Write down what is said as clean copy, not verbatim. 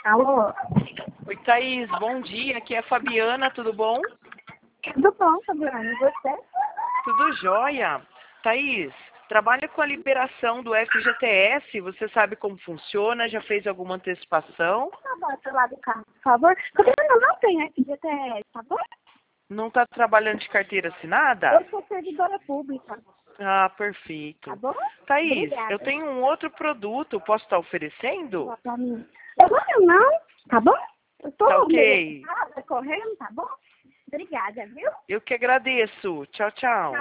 Alô? Oi, Thaís, bom dia. Aqui é a Fabiana, tudo bom? Tudo bom, Fabiana? E você? Tudo jóia. Thaís, trabalha com a liberação do FGTS, você sabe como funciona? Já fez alguma antecipação? Tá bom, do lado do carro, por favor. Fabiana, não tem FGTS, tá bom? Não está trabalhando de carteira assinada? Eu sou servidora pública, Ah, tá perfeito. bom? Thaís, Obrigada. eu tenho um outro produto, posso estar oferecendo? Só pra mim. Agora não, tá bom? Eu tô Tá meio ok. ocupada, correndo, tá bom? Obrigada, viu? Eu que agradeço. Tchau, tchau.